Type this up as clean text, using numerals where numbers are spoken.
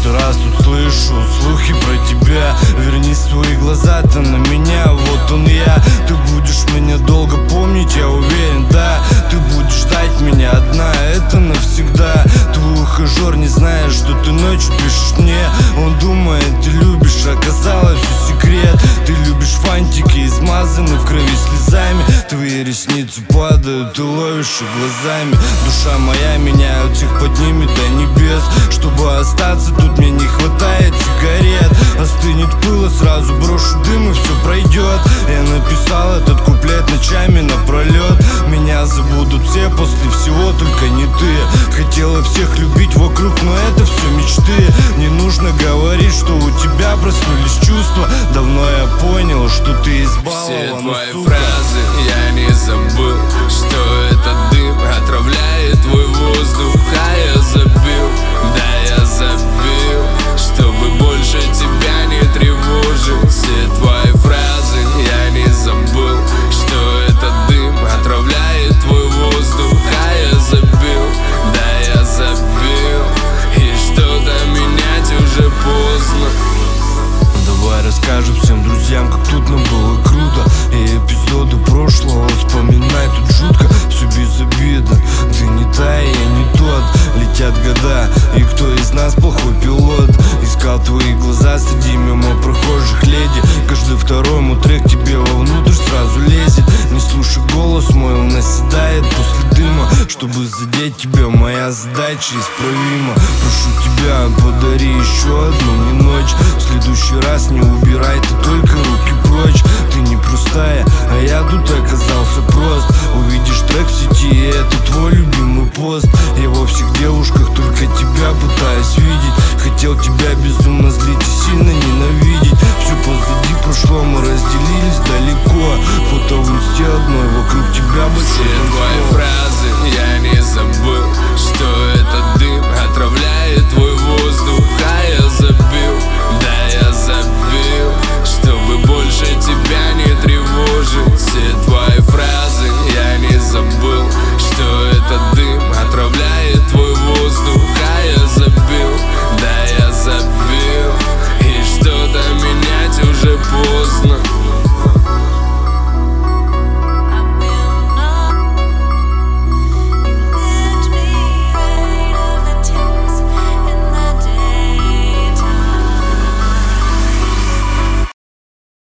4-й раз тут слышу слухи про тебя. Верни свои глаза-то на меня, вот он я. Ты будешь меня долго помнить, я уверен, да. Ты будешь ждать меня одна, это навсегда. Твой ухажер не знает, что ты ночью пишешь мне. Он думает, ты любишь, оказалось все секрет. Ты любишь фантики, измазаны в крови слезами. Твои ресницы падают, ты ловишь их глазами. Душа моя меня от всех поднимет до небес. Чтобы остаться тут мне не хватает сигарет. Остынет пыло, сразу брошу дым и все пройдет. Я написал этот куплет ночами напролет. Меня забудут все после всего, только не ты. Хотела всех любить вокруг, но это все мечты. Не нужно говорить, что у тебя проснулись чувства. Давно я понял, что ты избалована, все твои сука. фразы я не забыл, что этот дым отравляет твой воздух. А я забил, да я забил, чтобы больше тебя не тревожить. Все твои фразы я не забыл, что этот дым отравляет твой воздух. А я забил, да я забил, и что-то менять уже поздно. Давай расскажем всем друзьям, как тут нам было круто. И эпизоды прошлого вспоминай, тут жутко. Все безобидно, ты не та, я не тот. Летят года, и кто из нас плохой пилот? Искал твои глаза среди мимо прохожих леди. Каждый второй мой трек тебе вовнутрь сразу лезет. Не слушай голос мой, он наседает после дыма. Чтобы задеть тебя, моя задача исправима. Прошу тебя, подари еще одну мне ночь. В следующий раз не убирай ты только руки прочь. Ты не простая, а я тут оказался прост. Увидишь трек в сети, и это твой любимый пост. Я во всех девушках только тебя пытаюсь видеть. Хотел тебя безумно злить и сильно ненавидеть. Все позади прошло, мы разделились далеко. Фото в инсте одной, вокруг тебя большой танцпол.